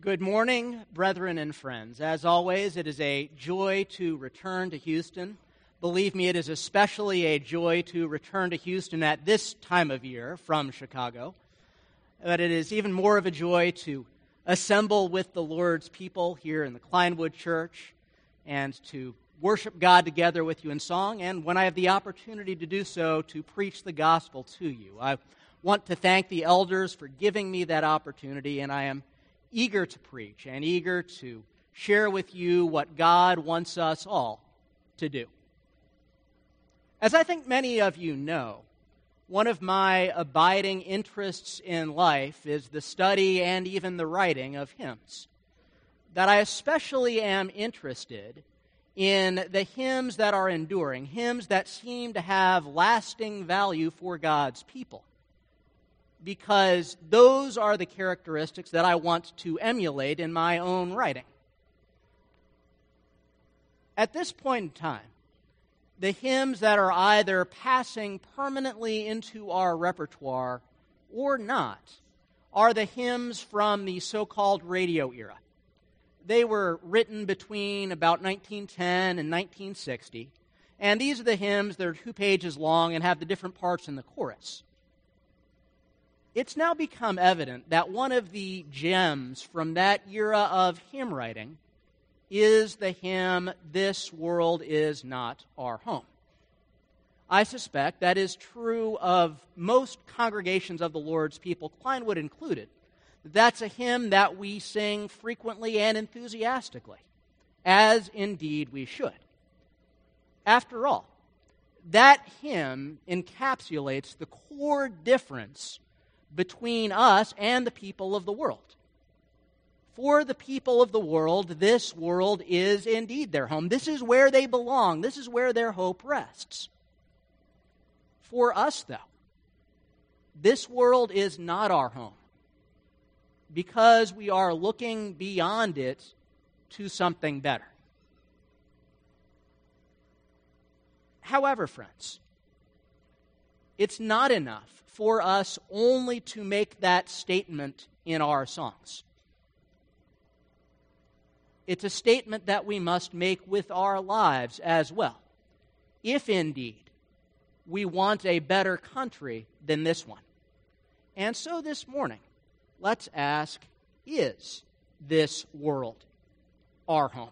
Good morning, brethren and friends. As always, it is a joy to return to Houston. Believe me, it is especially a joy to return to Houston at this time of year from Chicago. But it is even more of a joy to assemble with the Lord's people here in the Kleinwood Church and to worship God together with you in song, and when I have the opportunity to do so, to preach the gospel to you. I want to thank the elders for giving me that opportunity, and I am eager to preach and eager to share with you what God wants us all to do. As I think many of you know, one of my abiding interests in life is the study and even the writing of hymns. That I especially am interested in the hymns that are enduring, hymns that seem to have lasting value for God's people, because those are the characteristics that I want to emulate in my own writing. At this point in time, the hymns that are either passing permanently into our repertoire or not are the hymns from the so-called radio era. They were written between about 1910 and 1960, and these are the hymns that are 2 pages long and have the different parts in the chorus. It's now become evident that one of the gems from that era of hymn writing is the hymn, "This World Is Not Our Home." I suspect that is true of most congregations of the Lord's people, Kleinwood included. That's a hymn that we sing frequently and enthusiastically, as indeed we should. After all, that hymn encapsulates the core difference between us and the people of the world. For the people of the world, this world is indeed their home. This is where they belong. This is where their hope rests. For us, though, this world is not our home, because we are looking beyond it to something better. However, friends, it's not enough for us only to make that statement in our songs. It's a statement that we must make with our lives as well, if indeed we want a better country than this one. And so this morning, let's ask, is this world our home?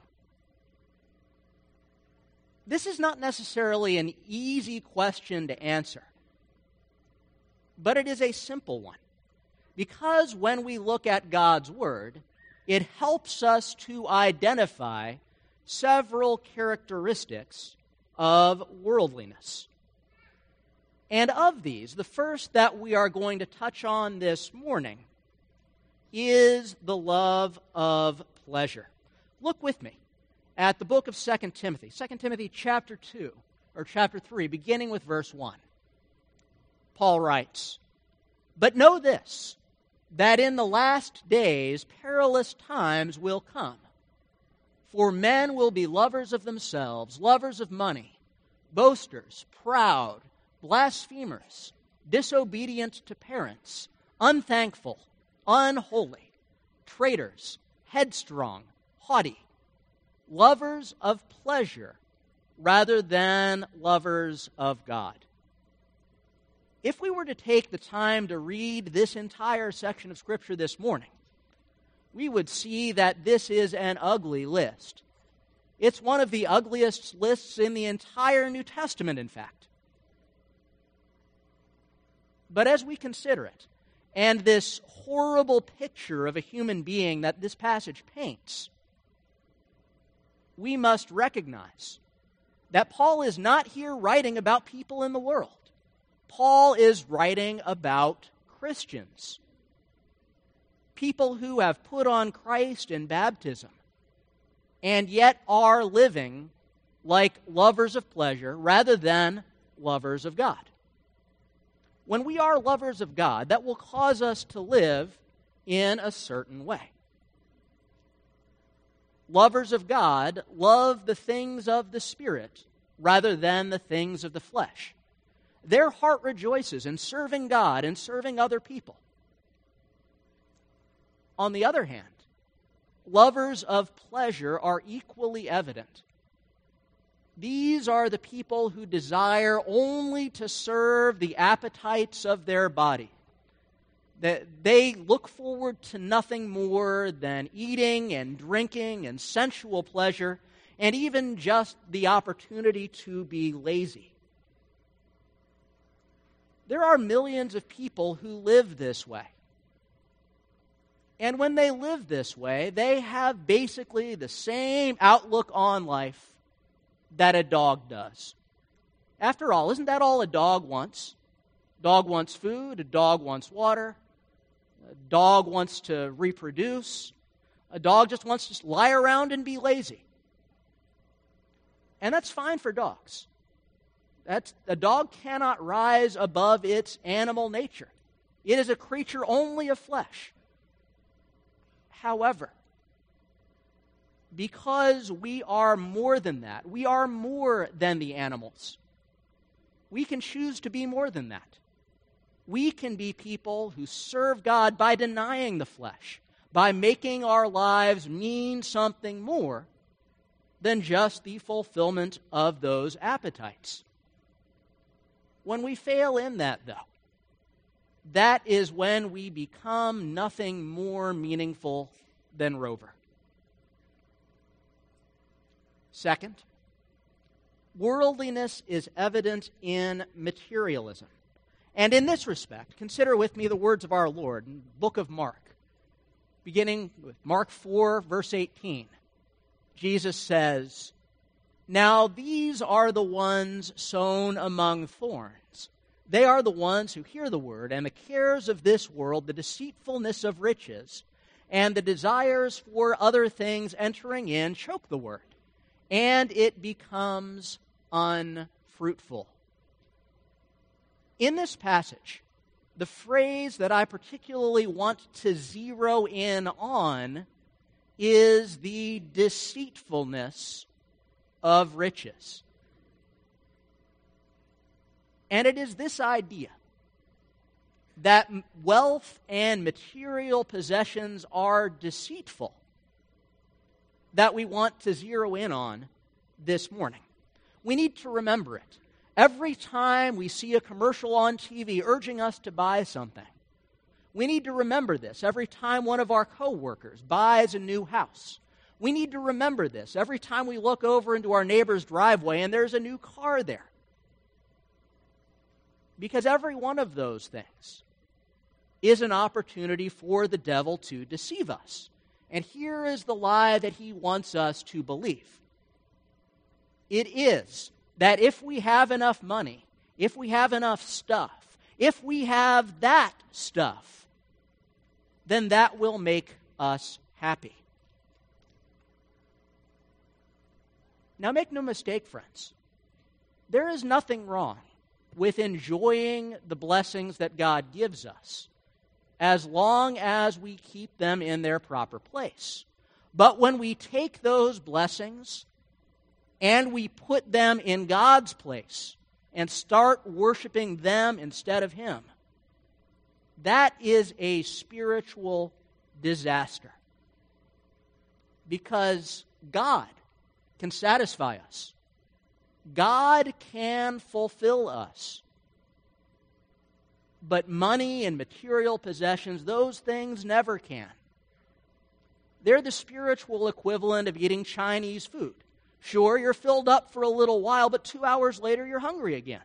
This is not necessarily an easy question to answer, but it is a simple one, because when we look at God's Word, it helps us to identify several characteristics of worldliness. And of these, the first that we are going to touch on this morning is the love of pleasure. Look with me at the book of 2 Timothy. 2 Timothy chapter 2, or chapter 3, beginning with verse 1. Paul writes, "But know this, that in the last days perilous times will come. For men will be lovers of themselves, lovers of money, boasters, proud, blasphemers, disobedient to parents, unthankful, unholy, traitors, headstrong, haughty, lovers of pleasure rather than lovers of God." If we were to take the time to read this entire section of Scripture this morning, we would see that this is an ugly list. It's one of the ugliest lists in the entire New Testament, in fact. But as we consider it, and this horrible picture of a human being that this passage paints, we must recognize that Paul is not here writing about people in the world. Paul is writing about Christians, people who have put on Christ in baptism, and yet are living like lovers of pleasure rather than lovers of God. When we are lovers of God, that will cause us to live in a certain way. Lovers of God love the things of the Spirit rather than the things of the flesh. Their heart rejoices in serving God and serving other people. On the other hand, lovers of pleasure are equally evident. These are the people who desire only to serve the appetites of their body. That they look forward to nothing more than eating and drinking and sensual pleasure, and even just the opportunity to be lazy. There are millions of people who live this way. And when they live this way, they have basically the same outlook on life that a dog does. After all, isn't that all a dog wants? A dog wants food, a dog wants water, a dog wants to reproduce, a dog just wants to lie around and be lazy. And that's fine for dogs. A dog cannot rise above its animal nature. It is a creature only of flesh. However, because we are more than that, we are more than the animals, we can choose to be more than that. We can be people who serve God by denying the flesh, by making our lives mean something more than just the fulfillment of those appetites. When we fail in that, though, that is when we become nothing more meaningful than Rover. Second, worldliness is evident in materialism. And in this respect, consider with me the words of our Lord in the book of Mark, beginning with Mark 4, verse 18. Jesus says, "Now these are the ones sown among thorns. They are the ones who hear the word, and the cares of this world, the deceitfulness of riches, and the desires for other things entering in choke the word, and it becomes unfruitful." In this passage, the phrase that I particularly want to zero in on is the deceitfulness of riches. And it is this idea that wealth and material possessions are deceitful that we want to zero in on this morning. We need to remember it. Every time we see a commercial on TV urging us to buy something, we need to remember this. Every time one of our coworkers buys a new house, we need to remember this. Every time we look over into our neighbor's driveway and there's a new car there. Because every one of those things is an opportunity for the devil to deceive us. And here is the lie that he wants us to believe. It is that if we have enough money, if we have enough stuff, if we have that stuff, then that will make us happy. Now make no mistake, friends. There is nothing wrong with enjoying the blessings that God gives us, as long as we keep them in their proper place. But when we take those blessings and we put them in God's place and start worshiping them instead of Him, that is a spiritual disaster. Because God can satisfy us. God can fulfill us. But money and material possessions, those things never can. They're the spiritual equivalent of eating Chinese food. Sure, you're filled up for a little while, but 2 hours later you're hungry again.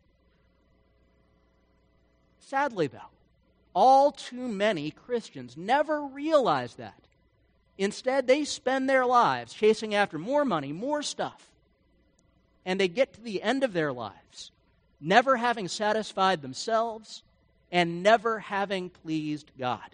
Sadly, though, all too many Christians never realize that. Instead, they spend their lives chasing after more money, more stuff. And they get to the end of their lives, never having satisfied themselves and never having pleased God.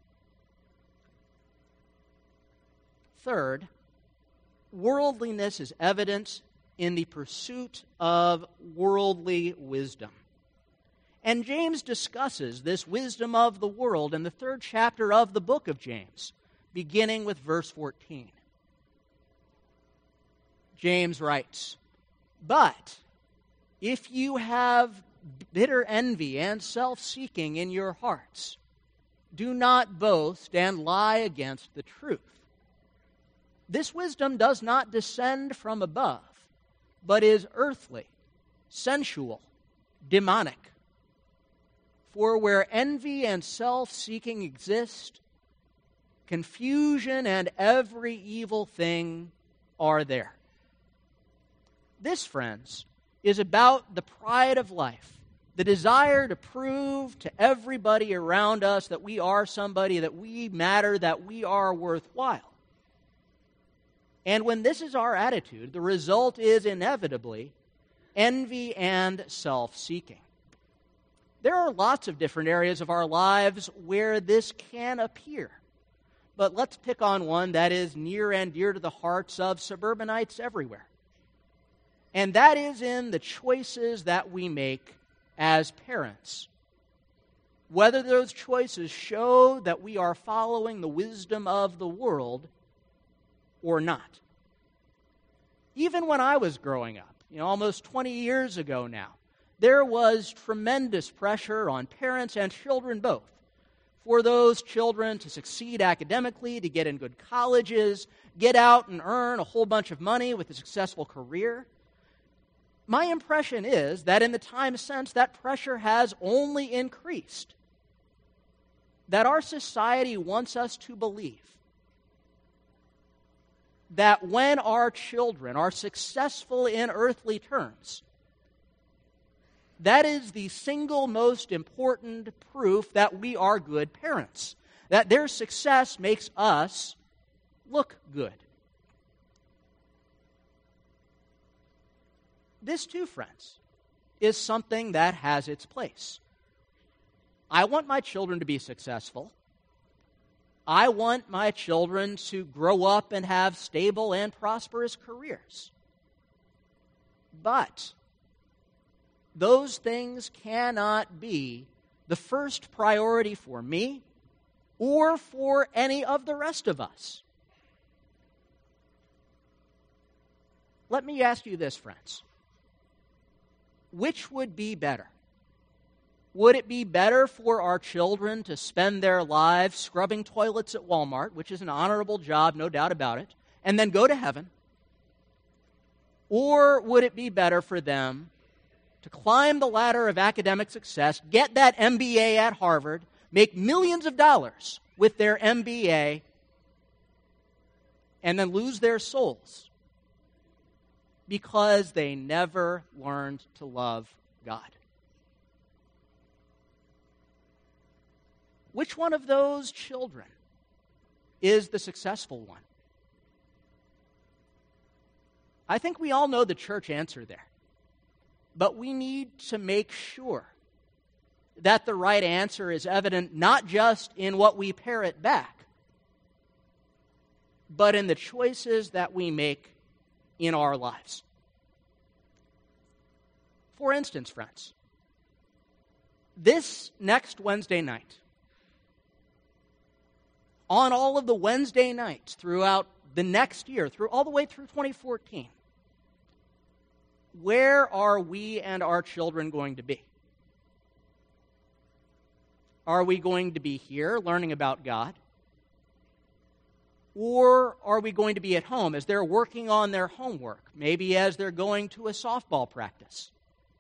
Third, worldliness is evident in the pursuit of worldly wisdom. And James discusses this wisdom of the world in the 3rd chapter of the book of James, beginning with verse 14. James writes, "But if you have bitter envy and self-seeking in your hearts, do not boast and lie against the truth. This wisdom does not descend from above, but is earthly, sensual, demonic. For where envy and self-seeking exist, confusion and every evil thing are there. This, friends, is about the pride of life, the desire to prove to everybody around us that we are somebody, that we matter, that we are worthwhile. And when this is our attitude, the result is inevitably envy and self-seeking. There are lots of different areas of our lives where this can appear. But let's pick on one that is near and dear to the hearts of suburbanites everywhere. And that is in the choices that we make as parents. Whether those choices show that we are following the wisdom of the world or not. Even when I was growing up, almost 20 years ago now, there was tremendous pressure on parents and children both for those children to succeed academically, to get in good colleges, get out and earn a whole bunch of money with a successful career. My impression is that in the time since, that pressure has only increased. That our society wants us to believe that when our children are successful in earthly terms, that is the single most important proof that we are good parents, that their success makes us look good. This, too, friends, is something that has its place. I want my children to be successful. I want my children to grow up and have stable and prosperous careers. But those things cannot be the first priority for me or for any of the rest of us. Let me ask you this, friends. Which would be better? Would it be better for our children to spend their lives scrubbing toilets at Walmart, which is an honorable job, no doubt about it, and then go to heaven? Or would it be better for them to climb the ladder of academic success, get that MBA at Harvard, make millions of dollars with their MBA, and then lose their souls because they never learned to love God? Which one of those children is the successful one? I think we all know the church answer there. But we need to make sure that the right answer is evident not just in what we parrot back, but in the choices that we make in our lives. For instance, friends, this next Wednesday night, on all of the Wednesday nights throughout the next year, all the way through 2014, where are we and our children going to be? Are we going to be here learning about God? Or are we going to be at home as they're working on their homework, maybe as they're going to a softball practice?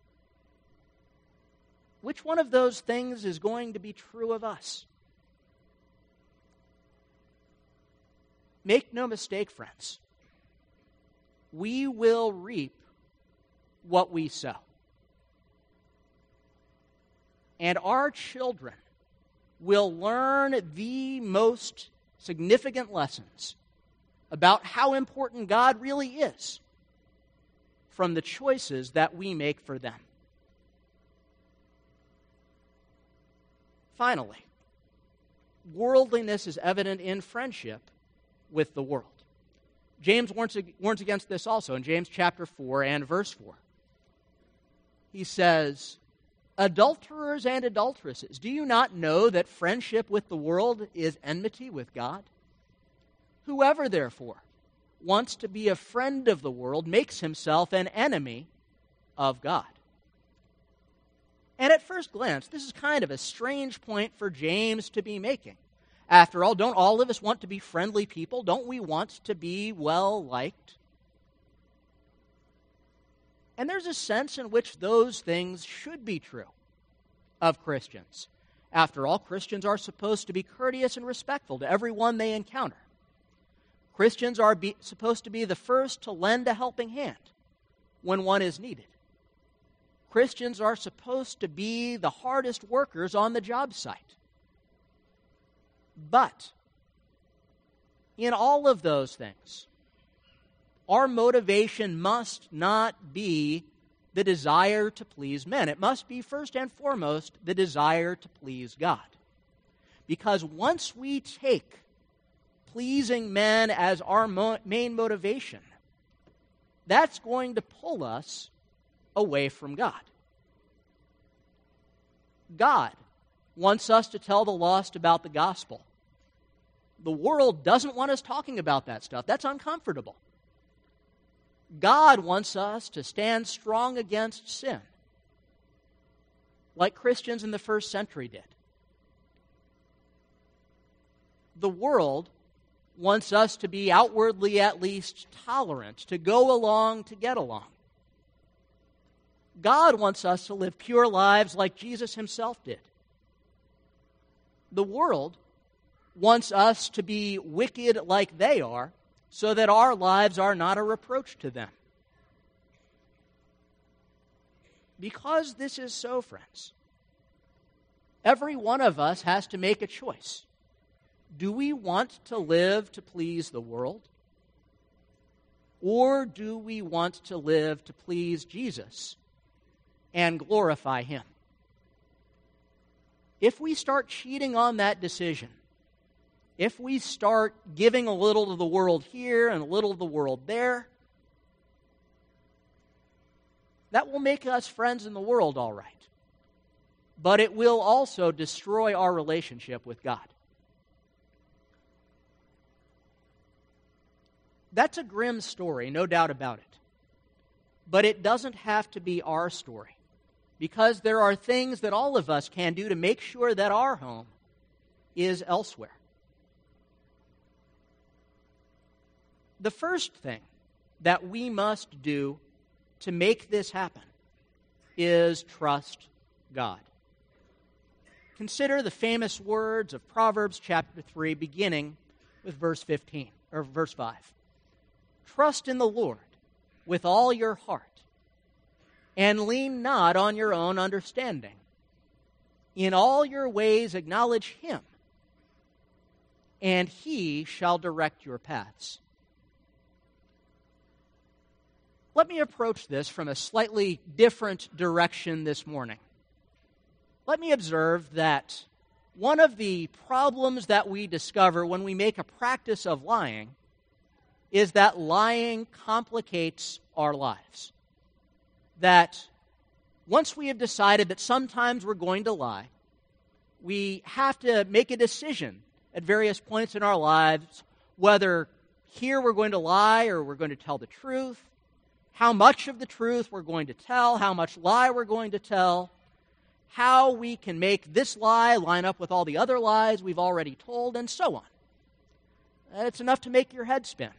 Which one of those things is going to be true of us? Make no mistake, friends. We will reap what we sow. And our children will learn the most significant lessons about how important God really is from the choices that we make for them. Finally, worldliness is evident in friendship with the world. James warns against this also in James chapter 4 and verse 4. He says, "Adulterers and adulteresses, do you not know that friendship with the world is enmity with God? Whoever, therefore, wants to be a friend of the world makes himself an enemy of God." And at first glance, this is kind of a strange point for James to be making. After all, don't all of us want to be friendly people? Don't we want to be well-liked? And there's a sense in which those things should be true of Christians. After all, Christians are supposed to be courteous and respectful to everyone they encounter. Christians are supposed to be the first to lend a helping hand when one is needed. Christians are supposed to be the hardest workers on the job site. But in all of those things, our motivation must not be the desire to please men. It must be first and foremost the desire to please God. Because once we take pleasing men as our main motivation, that's going to pull us away from God. God wants us to tell the lost about the gospel. The world doesn't want us talking about that stuff. That's uncomfortable. God wants us to stand strong against sin, like Christians in the first century did. The world wants us to be outwardly at least tolerant, to go along to get along. God wants us to live pure lives like Jesus himself did. The world wants us to be wicked like they are, so that our lives are not a reproach to them. Because this is so, friends, every one of us has to make a choice. Do we want to live to please the world? Or do we want to live to please Jesus and glorify him? If we start cheating on that decision, if we start giving a little to the world here and a little to the world there, that will make us friends in the world, all right. But it will also destroy our relationship with God. That's a grim story, no doubt about it. But it doesn't have to be our story, because there are things that all of us can do to make sure that our home is elsewhere. The first thing that we must do to make this happen is trust God. Consider the famous words of Proverbs chapter 3, beginning with verse 15 or verse 5. Trust in the Lord with all your heart, and lean not on your own understanding. In all your ways acknowledge him, and he shall direct your paths. Let me approach this from a slightly different direction this morning. Let me observe that one of the problems that we discover when we make a practice of lying is that lying complicates our lives. That once we have decided that sometimes we're going to lie, we have to make a decision at various points in our lives whether here we're going to lie or we're going to tell the truth, how much of the truth we're going to tell, how much lie we're going to tell, how we can make this lie line up with all the other lies we've already told, and so on. It's enough to make your head spin.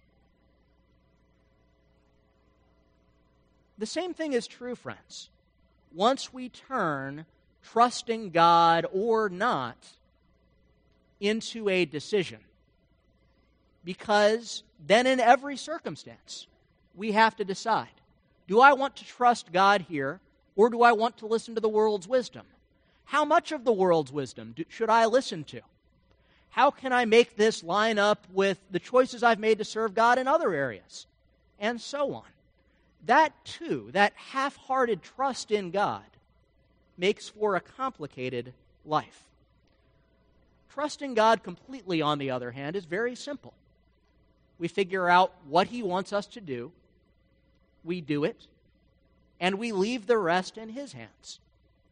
The same thing is true, friends. Once we turn trusting God or not into a decision, because then in every circumstance, we have to decide, do I want to trust God here, or do I want to listen to the world's wisdom? How much of the world's wisdom should I listen to? How can I make this line up with the choices I've made to serve God in other areas? And so on. That too, that half-hearted trust in God, makes for a complicated life. Trusting God completely, on the other hand, is very simple. We figure out what he wants us to do, we do it, and we leave the rest in his hands.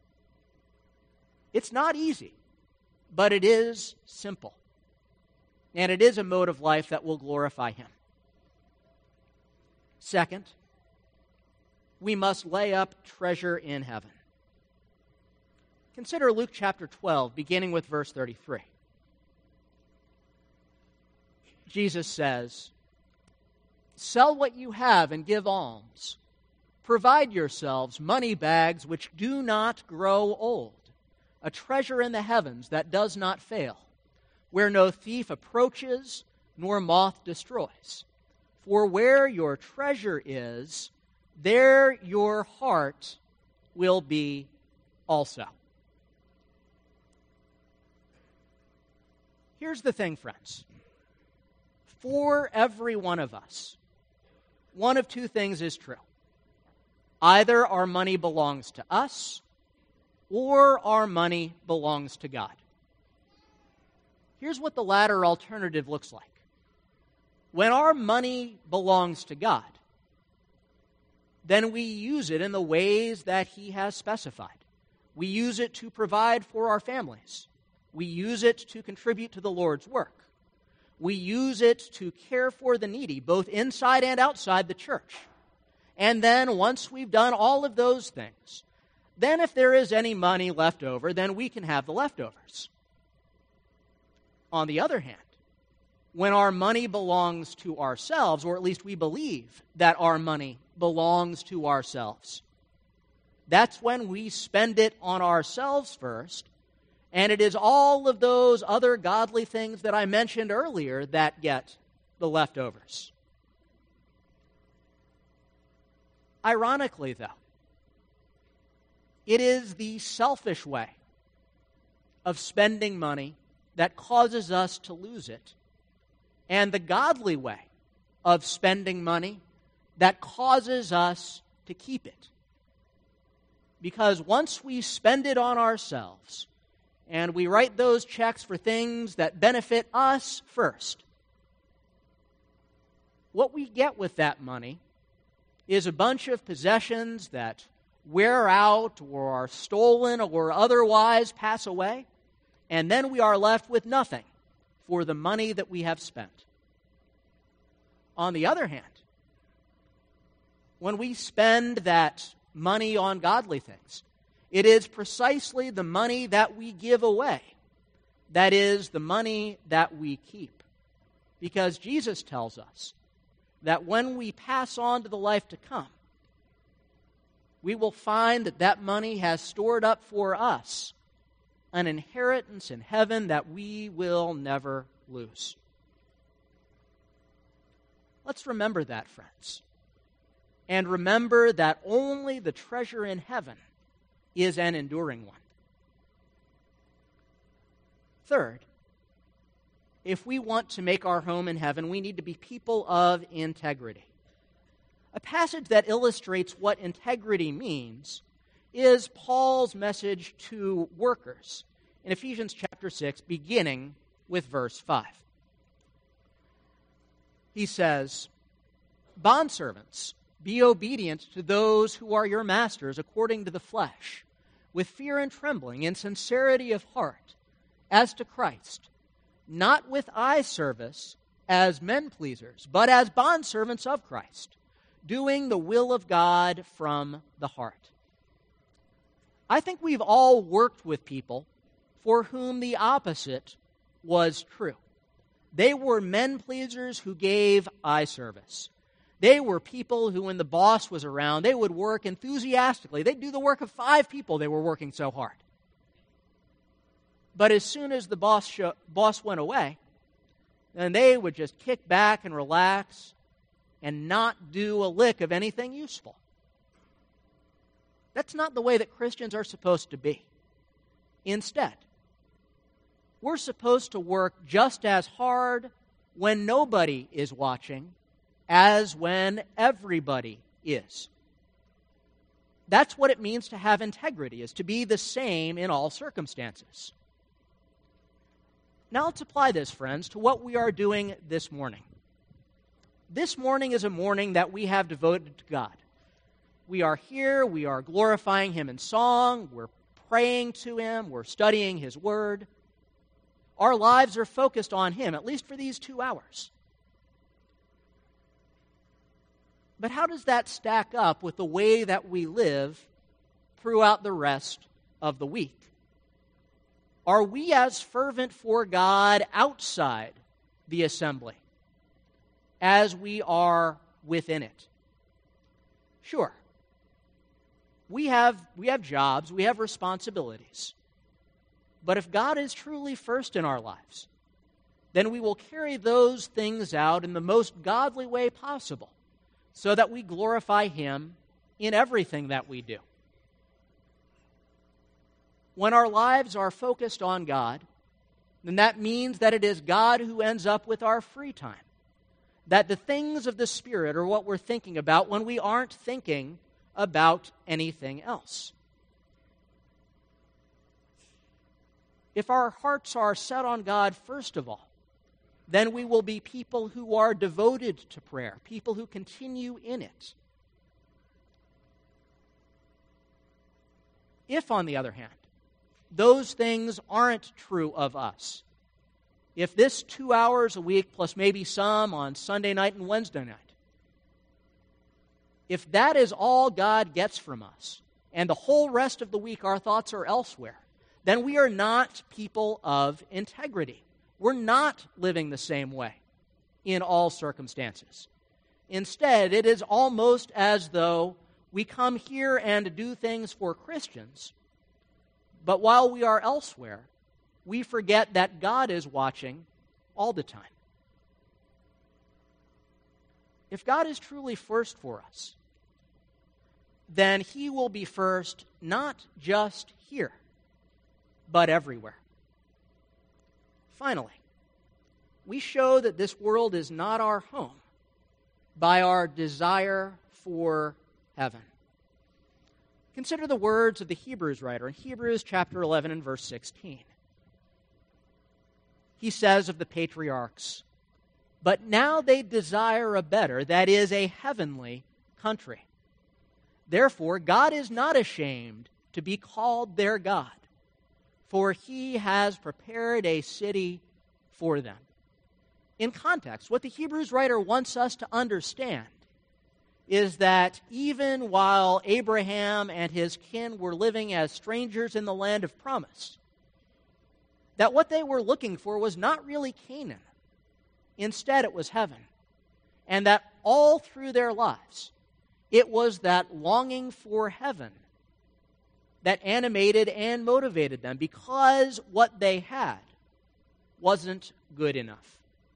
It's not easy, but it is simple. And it is a mode of life that will glorify him. Second, we must lay up treasure in heaven. Consider Luke chapter 12, beginning with verse 33. Jesus says, "Sell what you have and give alms. Provide yourselves money bags which do not grow old, a treasure in the heavens that does not fail, where no thief approaches nor moth destroys. For where your treasure is, there your heart will be also." Here's the thing, friends. For every one of us, one of two things is true. Either our money belongs to us, or our money belongs to God. Here's what the latter alternative looks like. When our money belongs to God, then we use it in the ways that He has specified. We use it to provide for our families. We use it to contribute to the Lord's work. We use it to care for the needy, both inside and outside the church. And then once we've done all of those things, then if there is any money left over, then we can have the leftovers. On the other hand, when our money belongs to ourselves, or at least we believe that our money belongs to ourselves, that's when we spend it on ourselves first, and it is all of those other godly things that I mentioned earlier that get the leftovers. Ironically, though, it is the selfish way of spending money that causes us to lose it, and the godly way of spending money that causes us to keep it. Because once we spend it on ourselves, and we write those checks for things that benefit us first, what we get with that money is a bunch of possessions that wear out or are stolen or otherwise pass away, and then we are left with nothing for the money that we have spent. On the other hand, when we spend that money on godly things, it is precisely the money that we give away that is the money that we keep. Because Jesus tells us that when we pass on to the life to come, we will find that that money has stored up for us an inheritance in heaven that we will never lose. Let's remember that, friends. And remember that only the treasure in heaven is an enduring one. Third, if we want to make our home in heaven, we need to be people of integrity. A passage that illustrates what integrity means is Paul's message to workers in Ephesians chapter 6, beginning with verse 5. He says, "Bondservants, be obedient to those who are your masters according to the flesh, with fear and trembling, in sincerity of heart, as to Christ, not with eye service as men pleasers, but as bondservants of Christ, doing the will of God from the heart." I think we've all worked with people for whom the opposite was true. They were men pleasers who gave eye service. They were people who, when the boss was around, they would work enthusiastically. They'd do the work of 5 people. They were working so hard. But as soon as the boss went away, then they would just kick back and relax and not do a lick of anything useful. That's not the way that Christians are supposed to be. Instead, we're supposed to work just as hard when nobody is watching as when everybody is. That's what it means to have integrity, is to be the same in all circumstances. Now let's apply this, friends, to what we are doing this morning. This morning is a morning that we have devoted to God. We are here, we are glorifying Him in song, we're praying to Him, we're studying His Word. Our lives are focused on Him, at least for these 2 hours. But how does that stack up with the way that we live throughout the rest of the week? Are we as fervent for God outside the assembly as we are within it. Sure, we have jobs, we have responsibilities. But if God is truly first in our lives, then we will carry those things out in the most godly way possible so that we glorify Him in everything that we do. When our lives are focused on God, then that means that it is God who ends up with our free time. That the things of the Spirit are what we're thinking about when we aren't thinking about anything else. If our hearts are set on God first of all, then we will be people who are devoted to prayer, people who continue in it. If, on the other hand, those things aren't true of us, if this 2 hours a week plus maybe some on Sunday night and Wednesday night, if that is all God gets from us, and the whole rest of the week our thoughts are elsewhere, then we are not people of integrity. We're not living the same way in all circumstances. Instead, it is almost as though we come here and do things for Christians, but while we are elsewhere, we forget that God is watching all the time. If God is truly first for us, then He will be first not just here, but everywhere. Finally, we show that this world is not our home by our desire for heaven. Consider the words of the Hebrews writer in Hebrews chapter 11 and verse 16. He says of the patriarchs, "But now they desire a better, that is, a heavenly country. Therefore, God is not ashamed to be called their God, for He has prepared a city for them." In context, what the Hebrews writer wants us to understand is that even while Abraham and his kin were living as strangers in the land of promise, that what they were looking for was not really Canaan. Instead, it was heaven. And that all through their lives, it was that longing for heaven that animated and motivated them, because what they had wasn't good enough.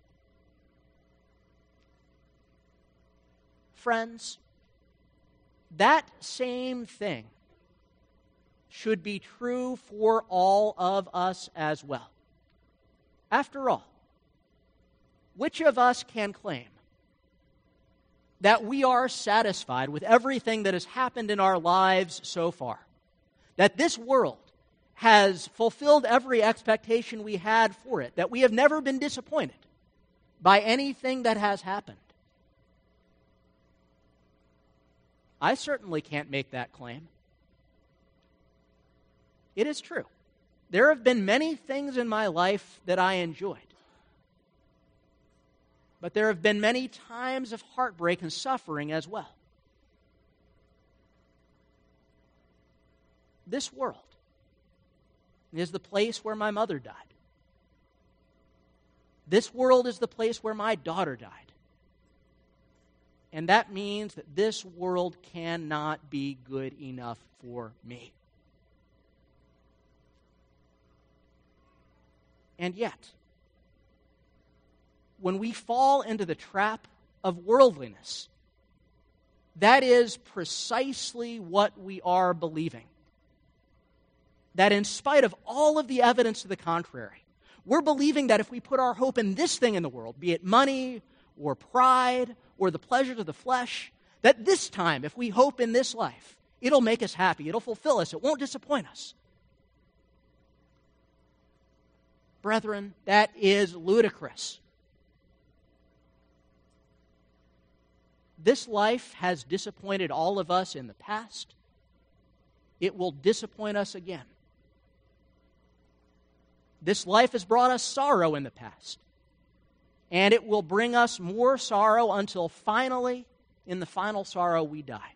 Friends, that same thing should be true for all of us as well. After all, which of us can claim that we are satisfied with everything that has happened in our lives so far? That this world has fulfilled every expectation we had for it, that we have never been disappointed by anything that has happened? I certainly can't make that claim. It is true. There have been many things in my life that I enjoyed. But there have been many times of heartbreak and suffering as well. This world is the place where my mother died. This world is the place where my daughter died. And that means that this world cannot be good enough for me. And yet, when we fall into the trap of worldliness, that is precisely what we are believing. That in spite of all of the evidence to the contrary, we're believing that if we put our hope in this thing in the world, be it money or pride or the pleasures of the flesh, that this time, if we hope in this life, it'll make us happy, it'll fulfill us, it won't disappoint us. Brethren, that is ludicrous. This life has disappointed all of us in the past. It will disappoint us again. This life has brought us sorrow in the past. And it will bring us more sorrow until finally, in the final sorrow, we die.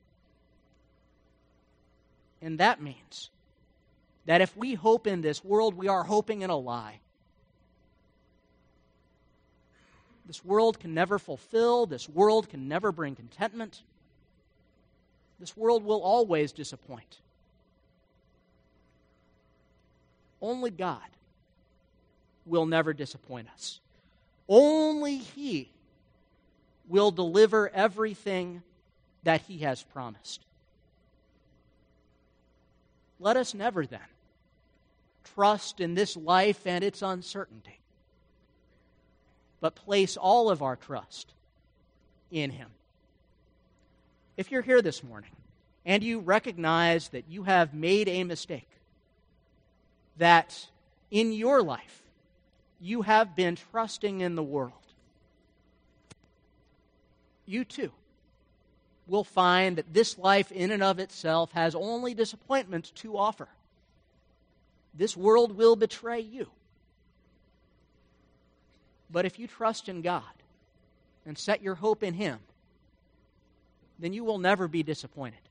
And that means that if we hope in this world, we are hoping in a lie. This world can never fulfill. This world can never bring contentment. This world will always disappoint. Only God will never disappoint us. Only He will deliver everything that He has promised. Let us never then trust in this life and its uncertainty, but place all of our trust in Him. If you're here this morning and you recognize that you have made a mistake, that in your life you have been trusting in the world, you too will find that this life in and of itself has only disappointment to offer. This world will betray you. But if you trust in God and set your hope in Him, then you will never be disappointed.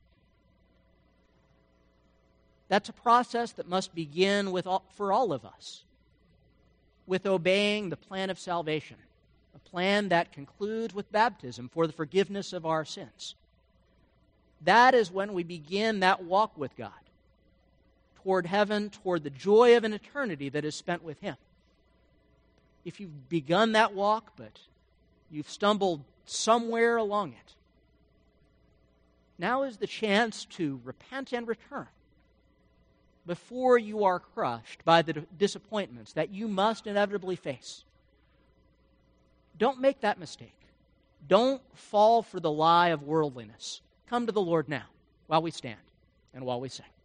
That's a process that must begin for all of us with obeying the plan of salvation, a plan that concludes with baptism for the forgiveness of our sins. That is when we begin that walk with God toward heaven, toward the joy of an eternity that is spent with Him. If you've begun that walk, but you've stumbled somewhere along it, now is the chance to repent and return before you are crushed by the disappointments that you must inevitably face. Don't make that mistake. Don't fall for the lie of worldliness. Come to the Lord now, while we stand and while we sing.